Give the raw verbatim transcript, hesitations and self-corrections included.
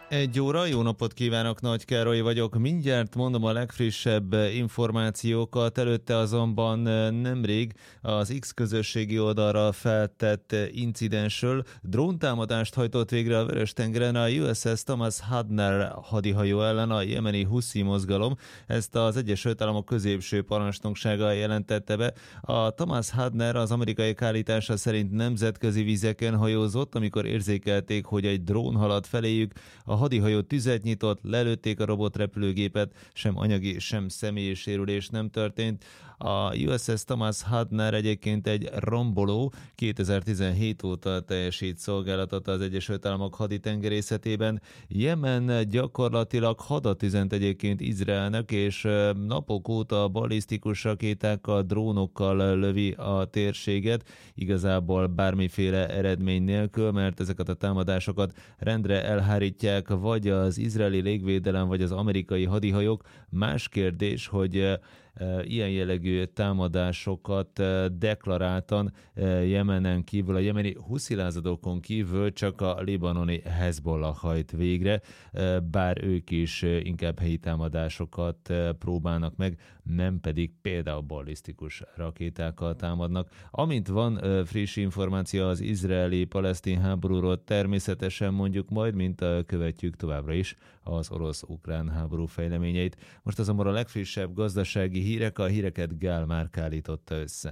Egy óra, jó napot kívánok, Nagy Károly vagyok. Mindjárt mondom a legfrissebb információkat, előtte azonban nemrég az X közösségi oldalra feltett incidensről dróntámadást hajtott végre a Vörös-tengeren a U S S Thomas Hudner hadihajó ellen a jemeni Huszi mozgalom. Ezt az Egyesült Államok középső parancsnoksága jelentette be. A Thomas Hudner az amerikai állítása szerint nemzetközi vizeken hajózott, amikor érzékelték, hogy egy drón halad feléjük. A hadihajó tüzet nyitott, lelőtték a robotrepülőgépet, sem anyagi, sem személyi sérülés nem történt. A U S S Thomas Hudner egyébként egy romboló, kétezer-tizenhét óta teljesít szolgálatot az Egyesült Államok haditengerészetében. Jemen gyakorlatilag hadat üzent egyébként Izraelnek, és napok óta balisztikus rakétákkal, drónokkal lövi a térséget, igazából bármiféle eredmény nélkül, mert ezeket a támadásokat rendre elhárítják vagy az izraeli légvédelem, vagy az amerikai hadihajók. Más kérdés, hogy ilyen jellegű támadásosokat deklaráltan Jemenen kívül, a jemeni huszilázadókon kívül csak a libanoni Hezbollah hajt végre, bár ők is inkább helyi támadásokat próbálnak meg, nem pedig például ballisztikus rakétákkal támadnak. Amint van friss információ az izraeli-palesztin háborúról, természetesen mondjuk majd, mint követjük továbbra is az orosz-ukrán háború fejleményeit. Most azonban a legfrissebb gazdasági hírek, a híreket Gál Márk állította össze.